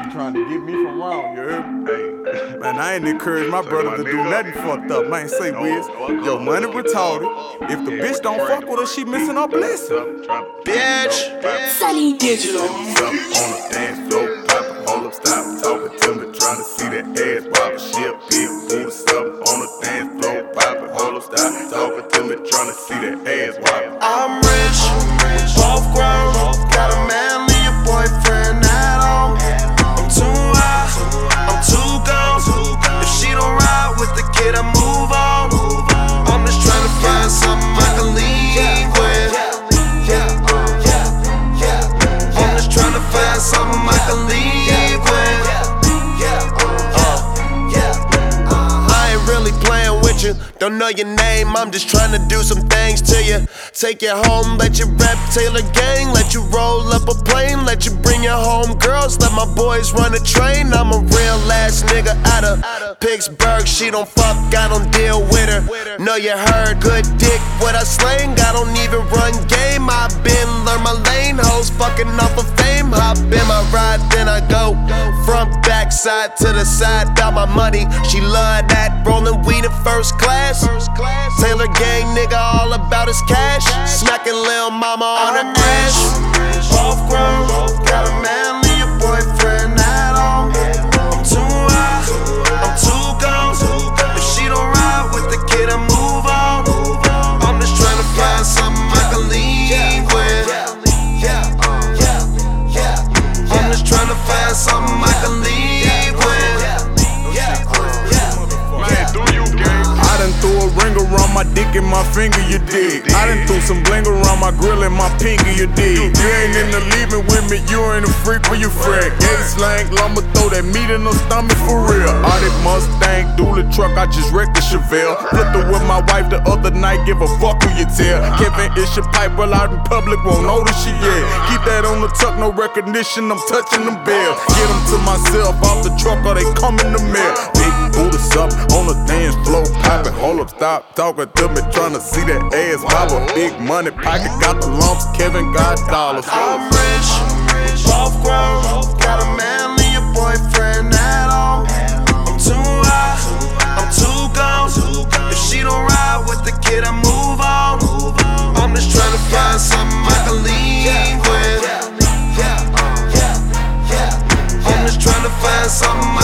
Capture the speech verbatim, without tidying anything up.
You trying to get me from wrong, you heard me? Hey. Man, I ain't encourage my brother to do nothing fucked up. Man, say, Wiz, yo, money retarded. If the bitch don't fuck with her, she missing her blessing. Bitch. Sunny Digital. Up on the dance floor, poppin', hold up, stop talking to me, tryna see that ass wobble. She a big booty, up on the dance floor, poppin', hold up, stop talking to me, tryna see that ass wobble. I'm rich, both grown, got a man, leave your boyfriend at home. I'm too high, I'm too gone. If she don't ride with the kid, I move on. I'm just tryna find something I can leave with. I'm just tryna find something I can leave with. uh, I ain't really playing with you, don't know your name, I'm just trying to do some things to you. Take you home, let you rap Taylor gang, let you roll up a plane, let you bring your home girls, let my boys run a train. I'm a real ass nigga out of Pittsburgh, she don't fuck, I don't deal with her. Know you heard, good dick, what I slang, I don't even run game. I been learn my lane, hoes fucking off of fame. Hop in my ride, then I go front, back, side to the side, got my money. She love that, rolling weed in first class. Taylor gang nigga, all about his cash. Smacking lil' mama on her ass. Both grown, got a man, leave your boyfriend at home. I'm too high, I'm too gone. If she don't ride with the kid, I move on. I'm just trying to find something I can leave with. I'm just trying to find something I can leave with. I done threw a ring around my dick and my finger, you dig. I done threw some bling around my grill and my pinky, you dig. You ain't in the leaving with me, you ain't a freak when you friend. Gay slang, lumber, throw that meat in her stomach for real. Audit Mustang, dually truck, I just wrecked the Chevelle. Flipped her with my wife the other night, give a fuck who you tell. Kevin is your pipe, well out in public, won't know that she yet. Keep that on the tuck, no recognition, I'm touching them bells. Get them to myself off the truck or they come in the mail. Big booties up on the dance floor, poppin', hold up, stop talking to me, tryna see that ass wobble. Big money pocket, got the lumps, Kevin got dollars. I'm rich, both grown, got a man, leave your boyfriend at home. I'm too high, I'm too gone. If she don't ride with the kid, I move on. I'm just trying to find something I can leave with. I'm just trying to find something I